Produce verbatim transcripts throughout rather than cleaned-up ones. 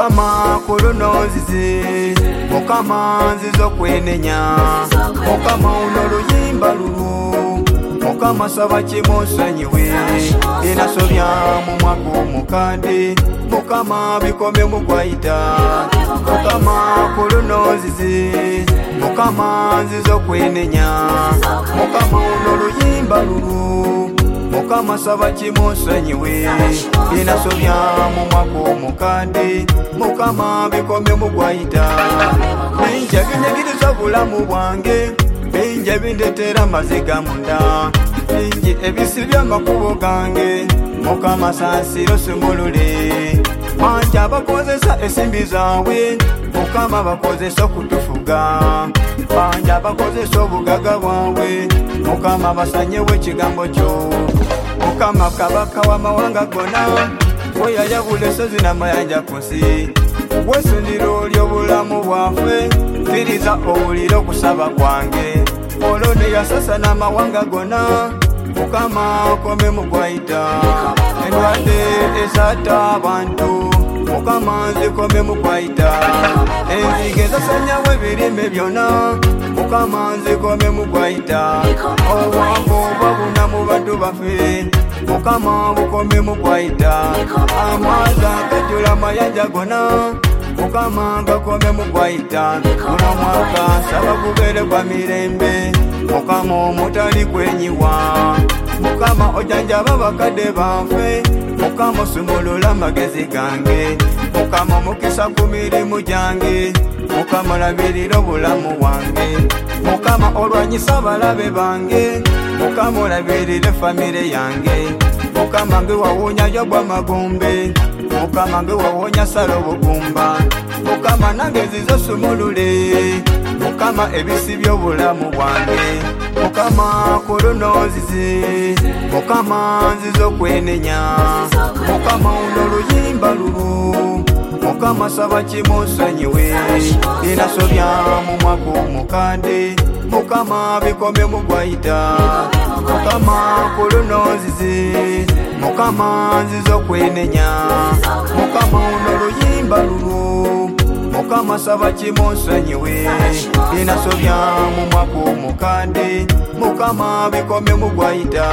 mukama kulunozize mukama nzizo kwenenya mukama uno luyimba lulu mukama saba kimusonyiwe inasobya mu mwaka omukande mukama bikome mugwaita mukama kulunozize mukama nzizo kwenenya mukama uno luyimba lulu mukama saba kimusonyiwe inasobya mu mwaka omukande mukama bikome mugwaita binja binyigiriza bulamu bwange binja bindetera maziga munda binji ebisi by'amakubo gange mukama sansiro sumulule manja bakozesa esimbi zaabwe mukama bakozesa kutufuga banja bakozesa obugaga bwabwe mukama basanyewo ekigambo kyo mukama kabaka w'amawanga gonna weyayabula ensozi n'amayanja ku nsi wesundiro ly'obulamu bwaffe kkiriza owulire okusaba kwange olwo ne yasasa n'amawanga gonna mukama okome mugwaita endwadde ezatta abantu mukama nzikome mugwaita enzige zasanyawo ebirime byonna mukama nzikome mugwaita obwangu bwabuna mu bantu baffe mukama bukome mugwaita amaazi agajula amayanja gonna mukama gakome mugwaita guno mwaka nsaba gubeere gwa mirembe mukama omutali kwenyiwa mukama ojanjaba bakadde banfe mukama osumulula amagezi gange mukama omukisa ku mirimu gyange mukama olabirira obulamu bwange mukama olwanyisa abalabe bange mukama olabirira famire yange mukama nge wawonyayo bw'amagombe mukama nge wawonya sala obugumba mukama nange nzizo sumulule mukama ebisi by'obulamu bwange mukama kulunozize mukama nzizo kwenenya mukama uno luyimba lulu mukama saba kimusonyiwe inasobya mu mwaka omukande mukama bikome mugwaita mukama kulunozize mukama nzizo kwenenya mukama uno luyimba lulu mukama saba kimusonyiwe inasobya mu mwaka omukande mukama bikome mugwaita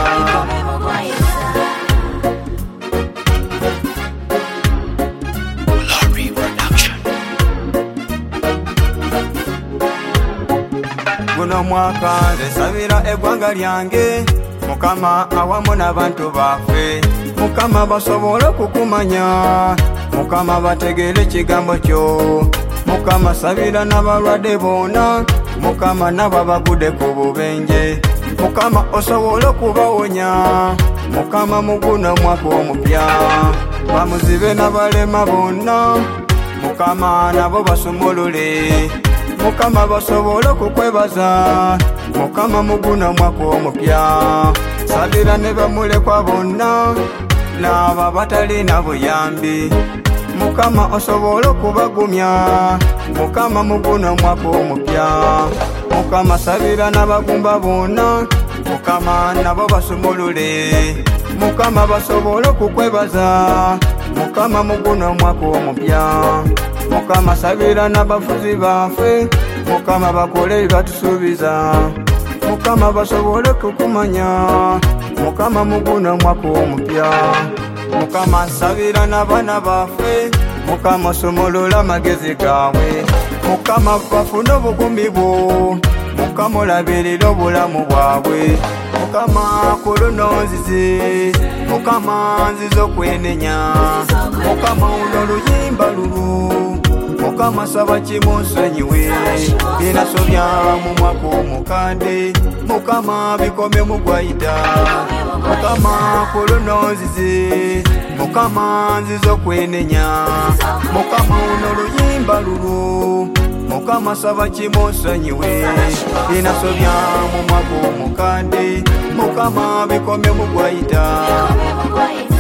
guno mwaka nsabira eggwanga lyange mukama awamu n'abantu baffe mukama basobole okukumanya mukama bategere ekigambo kyo mukama sabira n'abalwadde boona mukama nabo abagudde ku bubenje mukama osobole okubawonya mukama mu guno mwaka omupya bamuzibe n'abalema bonna mukama nabo basumulule mukama basobole okukwebaza mukama mu guno mwaka omupya sabira ne bamulekwa bonna n'abo abatalina buyambi mukama osobole okubagumya mukama mu guno mwaka omupya mukama sabira n'abagumba bonna mukama nabo basumulule mukama basobole okukwebaza mukama mu guno mwaka omupya mukama sabira n'abafuzi baffe mukama bakole batusuubiza mukama basobole okukumanya mukama mu guno mwaka omupya mukama nsabira n'abaana baffe mukama osumulula amagezi gaabwe mukama bafune obugumi bwo mukama olabirira obulamu bwabwe mukama kulunozize mukama nzizo kwenenya mukama uno luyimba lulu mukama saba kimusonyiwe inasobya mu mwaka omukande mukama bikome mugwaita mukama kulunozize mukama nzizo kwenenya mukama uno luyimba lulu mukama saba kimusonyiwe inasobya mu mwaka omukande mukama bikome mugwaita